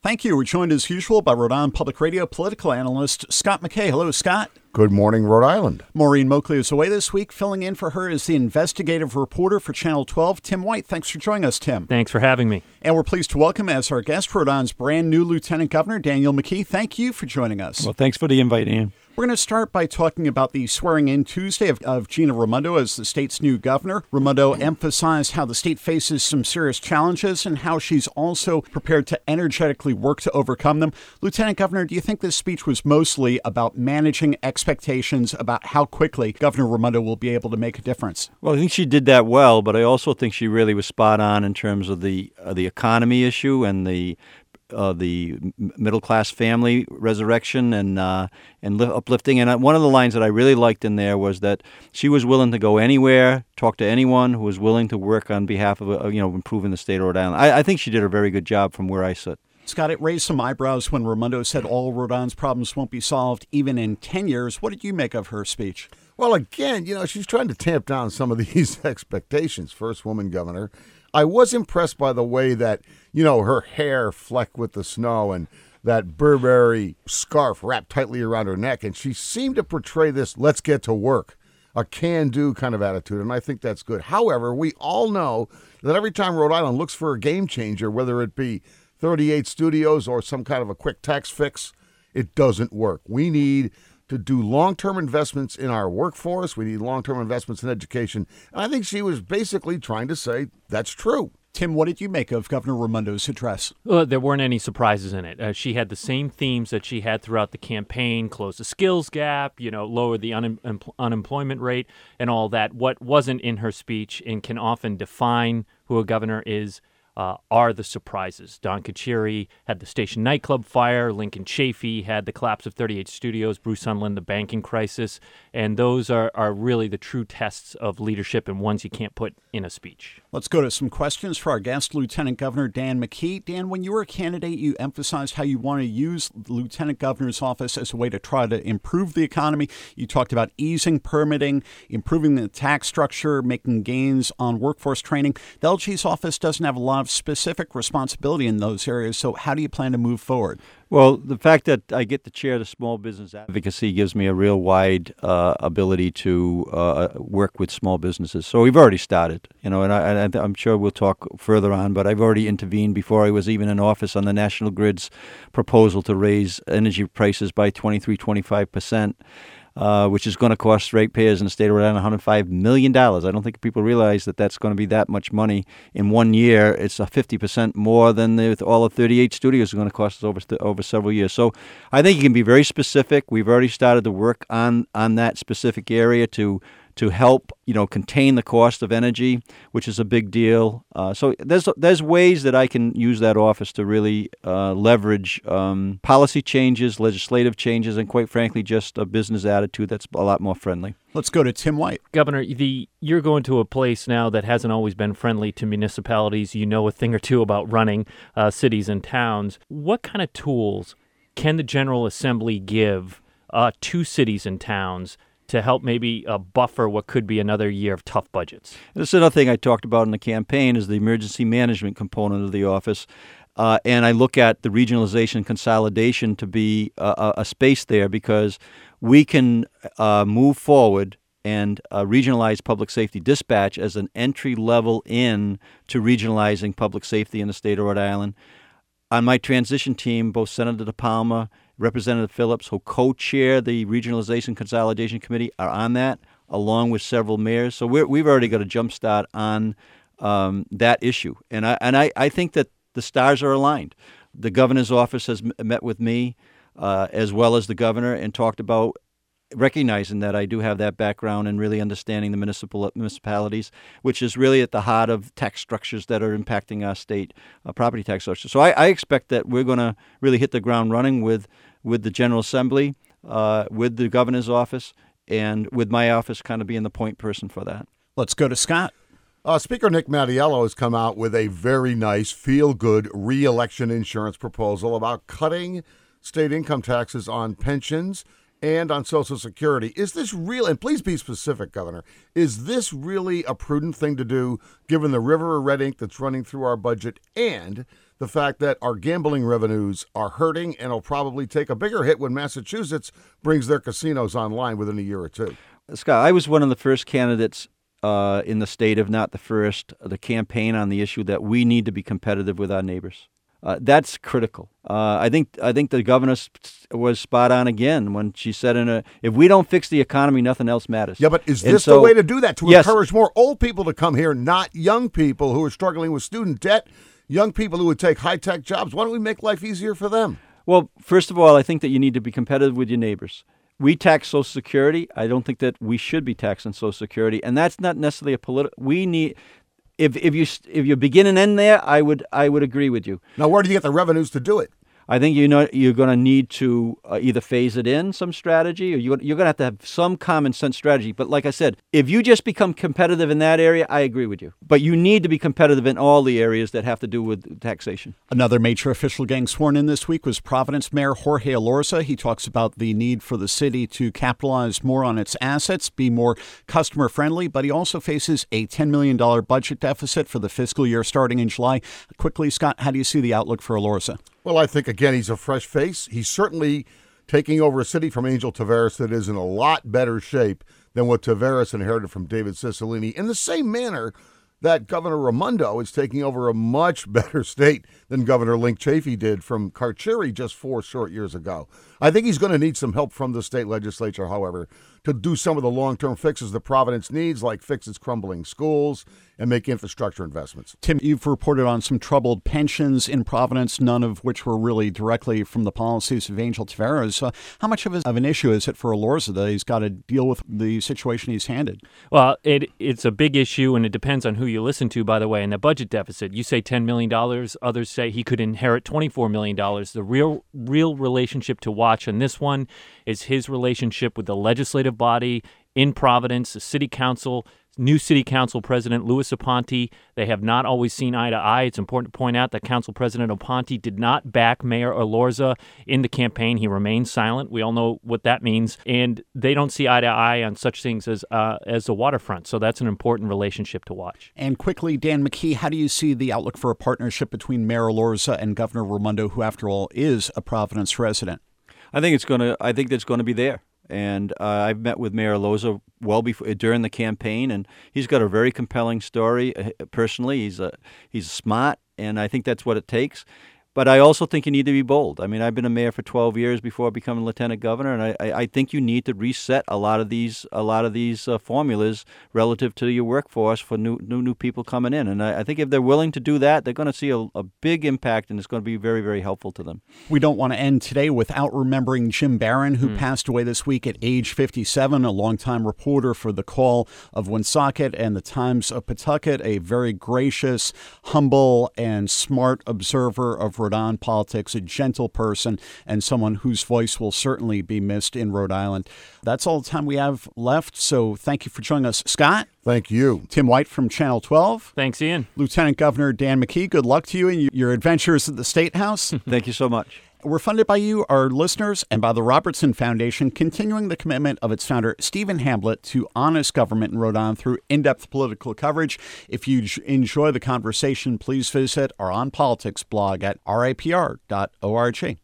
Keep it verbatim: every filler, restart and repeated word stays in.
Thank you. We're joined as usual by Rhode Island Public Radio political analyst Scott McKay. Hello, Scott. Good morning, Rhode Island. Maureen Moakley is away this week. Filling in for her is the investigative reporter for Channel twelve, Tim White. Thanks for joining us, Tim. Thanks for having me. And we're pleased to welcome as our guest Rhode Island's brand new Lieutenant Governor, Daniel McKee. Thank you for joining us. Well, thanks for the invite, Ian. We're going to start by talking about the swearing-in Tuesday of, of Gina Raimondo as the state's new governor. Raimondo emphasized how the state faces some serious challenges and how she's also prepared to energetically work to overcome them. Lieutenant Governor, do you think this speech was mostly about managing expectations about how quickly Governor Raimondo will be able to make a difference? Well, I think she did that well, but I also think she really was spot on in terms of the uh, the economy issue and the Uh, the middle class family resurrection and uh, and li- uplifting. And one of the lines that I really liked in there was that she was willing to go anywhere, talk to anyone who was willing to work on behalf of uh, you know improving the state of Rhode Island. I, I think she did a very good job from where I sit. Scott, it raised some eyebrows when Raimondo said all Rhode Island's problems won't be solved even in ten years. What did you make of her speech? Well, again, you know, she's trying to tamp down some of these expectations. First woman governor. I was impressed by the way that, you know, her hair flecked with the snow and that Burberry scarf wrapped tightly around her neck. And she seemed to portray this let's get to work, a can-do kind of attitude. And I think that's good. However, we all know that every time Rhode Island looks for a game changer, whether it be thirty-eight studios or some kind of a quick tax fix, it doesn't work. We need to do long-term investments in our workforce. We need long-term investments in education. And I think she was basically trying to say that's true. Tim, what did you make of Governor Raimondo's address? Well, there weren't any surprises in it. Uh, she had the same themes that she had throughout the campaign: close the skills gap, you know, lower the un- un- unemployment rate, and all that. What wasn't in her speech and can often define who a governor is Uh, are the surprises. Don Carcieri had the station nightclub fire. Lincoln Chafee had the collapse of thirty-eight studios. Bruce Sunland, the banking crisis. And those are, are really the true tests of leadership and ones you can't put in a speech. Let's go to some questions for our guest, Lieutenant Governor Dan McKee. Dan, when you were a candidate, you emphasized how you want to use the Lieutenant Governor's office as a way to try to improve the economy. You talked about easing permitting, improving the tax structure, making gains on workforce training. The L G's office doesn't have a lot of specific responsibility in those areas. So how do you plan to move forward? Well, the fact that I get to chair the small business advocacy gives me a real wide uh, ability to uh, work with small businesses. So we've already started, you know, and I, I, I'm sure we'll talk further on, but I've already intervened before I was even in office on the National Grid's proposal to raise energy prices by twenty-three, twenty-five percent. Uh, which is going to cost ratepayers in the state of Rhode Island one hundred five million dollars. I don't think people realize that that's going to be that much money in one year. It's a fifty percent more than the, all of thirty-eight studios are going to cost us over over several years. So I think you can be very specific. We've already started to work on on that specific area to to help, you know, contain the cost of energy, which is a big deal. Uh, so there's there's ways that I can use that office to really uh, leverage um, policy changes, legislative changes, and quite frankly, just a business attitude that's a lot more friendly. Let's go to Tim White. Governor, the you're going to a place now that hasn't always been friendly to municipalities. You know a thing or two about running uh, cities and towns. What kind of tools can the General Assembly give uh, to cities and towns to help maybe uh, buffer what could be another year of tough budgets? This is another thing I talked about in the campaign is the emergency management component of the office. Uh, and I look at the regionalization consolidation to be a, a space there because we can uh, move forward and uh, regionalize public safety dispatch as an entry level in to regionalizing public safety in the state of Rhode Island. On my transition team, both Senator DePalma, Representative Phillips, who co-chair the Regionalization Consolidation Committee, are on that, along with several mayors. So we're, we've already got a jump start on um, that issue. And I and I, I think that the stars are aligned. The governor's office has m- met with me, uh, as well as the governor, and talked about recognizing that I do have that background and really understanding the municipal municipalities, which is really at the heart of tax structures that are impacting our state uh, property tax structure. So I, I expect that we're going to really hit the ground running with with the General Assembly, uh, with the governor's office, and with my office kind of being the point person for that. Let's go to Scott. Uh, Speaker Nick Mattiello has come out with a very nice, feel-good re-election insurance proposal about cutting state income taxes on pensions and on Social Security. Is this real? And please be specific, Governor. Is this really a prudent thing to do, given the river of red ink that's running through our budget and the fact that our gambling revenues are hurting and will probably take a bigger hit when Massachusetts brings their casinos online within a year or two. Scott, I was one of the first candidates uh, in the state, if not the first, the campaign on the issue that we need to be competitive with our neighbors. Uh, that's critical. Uh, I think I think the governor was spot on again when she said, "In a if we don't fix the economy, nothing else matters." Yeah, but is And this so- the way to do that? To Yes. encourage more old people to come here, not young people who are struggling with student debt, young people who would take high-tech jobs. Why don't we make life easier for them? Well, first of all, I think that you need to be competitive with your neighbors. We tax Social Security. I don't think that we should be taxing Social Security, and that's not necessarily a political. We need. If if you if you begin and end there, I would I would agree with you. Now, where do you get the revenues to do it? I think you know you're going to need to uh, either phase it in some strategy, or you, you're going to have to have some common sense strategy. But like I said, if you just become competitive in that area, I agree with you. But you need to be competitive in all the areas that have to do with taxation. Another major official getting sworn in this week was Providence Mayor Jorge Elorza. He talks about the need for the city to capitalize more on its assets, be more customer friendly, but he also faces a ten million dollars budget deficit for the fiscal year starting in July. Quickly, Scott, how do you see the outlook for Elorza? Well, I think, again, he's a fresh face. He's certainly taking over a city from Angel Taveras that is in a lot better shape than what Taveras inherited from David Cicilline, in the same manner that Governor Raimondo is taking over a much better state than Governor Link Chafee did from Carcieri just four short years ago. I think he's going to need some help from the state legislature, however, to do some of the long-term fixes that Providence needs, like fix its crumbling schools and make infrastructure investments. Tim, you've reported on some troubled pensions in Providence, none of which were really directly from the policies of Angel Taveras. Uh, how much of, a, of an issue is it for Elorza that he's got to deal with the situation he's handed? Well, it it's a big issue, and it depends on who you listen to, by the way, in the budget deficit. You say ten million dollars. Others say he could inherit twenty-four million dollars. The real real relationship to watch on this one is his relationship with the legislative body in Providence, the city council, new city council president, Louis Aponte. They have not always seen eye to eye. It's important to point out that Council President Aponte did not back Mayor Elorza in the campaign. He remained silent. We all know what that means. And they don't see eye to eye on such things as uh, as the waterfront. So that's an important relationship to watch. And quickly, Dan McKee, how do you see the outlook for a partnership between Mayor Elorza and Governor Raimondo, who, after all, is a Providence resident? I think it's going to. I think that's going to be there. And uh, I've met with Mayor Elorza well before during the campaign, and he's got a very compelling story. Uh, personally, he's a he's smart, and I think that's what it takes. But I also think you need to be bold. I mean, I've been a mayor for twelve years before becoming lieutenant governor, and I, I, I think you need to reset a lot of these a lot of these uh, formulas relative to your workforce for new new, new people coming in. And I, I think if they're willing to do that, they're going to see a, a big impact, and it's going to be very, very helpful to them. We don't want to end today without remembering Jim Barron, who mm. passed away this week at age fifty-seven, a longtime reporter for The Call of Woonsocket and The Times of Pawtucket, a very gracious, humble, and smart observer of Rhode Island politics, a gentle person, and someone whose voice will certainly be missed in Rhode Island. That's all the time we have left, so thank you for joining us. Scott? Thank you. Tim White from Channel twelve. Thanks, Ian. Lieutenant Governor Dan McKee, good luck to you in your adventures at the State House. Thank you so much. We're funded by you, our listeners, and by the Robertson Foundation, continuing the commitment of its founder, Stephen Hamblett, to honest government in Rhode Island through in-depth political coverage. If you enjoy the conversation, please visit our On Politics blog at R I P R dot org.